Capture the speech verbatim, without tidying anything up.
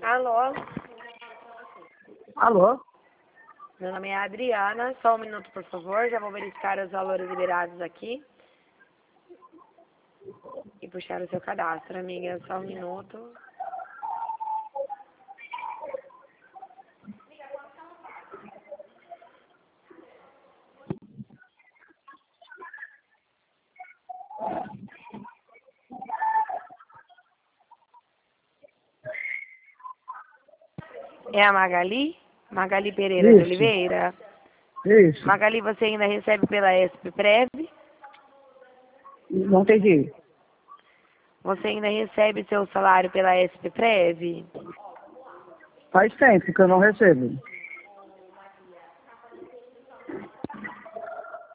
Alô? Alô? Meu nome é Adriana, só um minuto, por favor. Já vou verificar os valores liberados aqui. E puxar o seu cadastro, amiga. Só um minuto. É a Magali? Magali Pereira de Isso, Oliveira? isso. Magali, você ainda recebe pela S P Prev? Não entendi. Você ainda recebe seu salário pela S P Prev? Faz tempo que eu não recebo.